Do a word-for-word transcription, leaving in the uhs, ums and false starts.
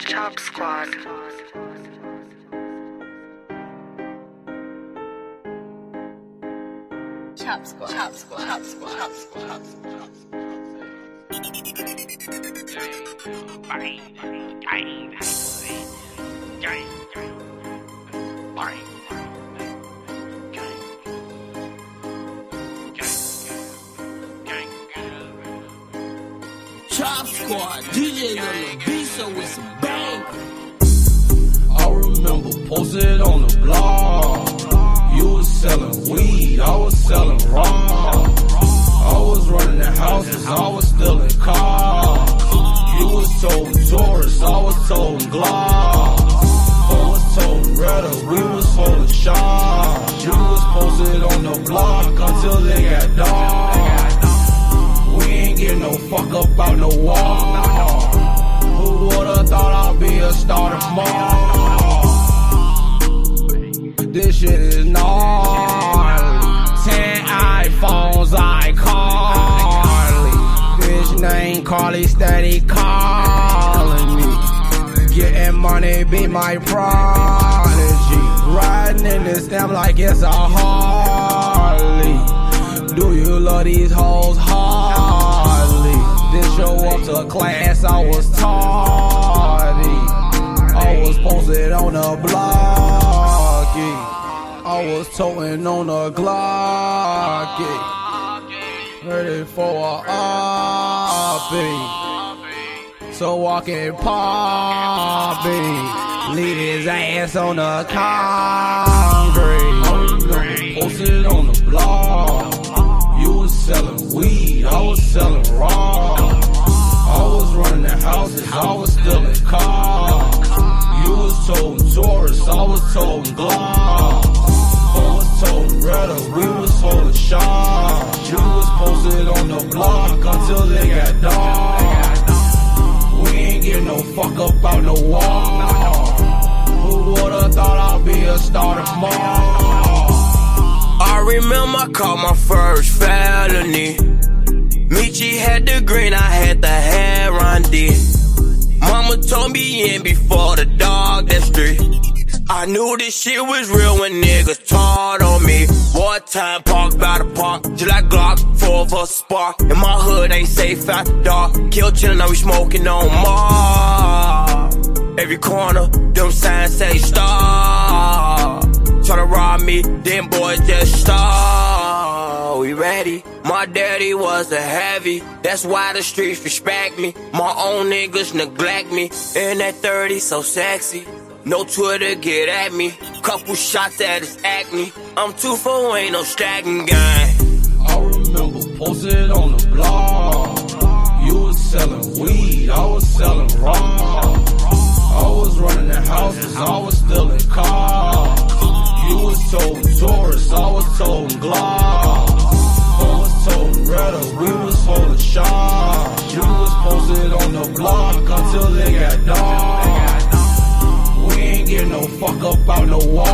Chop Squad. Chop Squad. Chop Squad. Chop Squad. Chop Squad. Chop Squad. Chop Squad, D J on the beat, so it's a bang. I remember posted on the blog. You was selling weed, I was selling raw. I was running the houses, I was stealing cars. You was toting tourists, I was toting gloss. I was toting Retta, we was holding shots. You was posted on the block until they got dark. We ain't getting no fuck up out no wall. Who would've thought I'd be a star tomorrow? This shit is gnarly. Ten iPhones, I Carly. Bitch name Carly, steady calling me. Getting money be my prodigy. Riding in this damn like it's a Harley. Do you love these hoes hardly? Then show up to class, I was tardy. I was posted on the blocky. I was toting on the Glocky. Ready for a oppie. So walking poppy. Leave his ass on the concrete. Posted on the blog. You was selling weed, I was selling raw. I was running the houses, I was stealing cars. You was toting tourists, I was toting gloss. I was toting Retta, we was holding shots. You was posted on the block until they got dark. We ain't getting no fuck up out no wall. Who would've thought I'd be a star tomorrow? I remember I caught my first felony. Michi had the green, I had the hair on D. Mama told me in before the dog that street. I knew this shit was real when niggas taught on me. Wartime park by the park, just like Glock, four of us spark. In my hood ain't safe out the dark. Kill chillin', now we smoking no more. Every corner, them signs say star. Tryna rob me, them boys just start. We ready? My daddy was a heavy, that's why the streets respect me. My own niggas neglect me, and that thirty so sexy. No Twitter get at me, couple shots at his acne. I'm two for ain't no stacking gang. I remember posted on the blog. You was selling weed, I was selling raw. I was running the houses, I was stealing cars. You was toting tourists, I was toting gloss. I was toting Retta, we was holding shots. You was posted on the block until they got dark. We ain't getting no fuck up out no wall.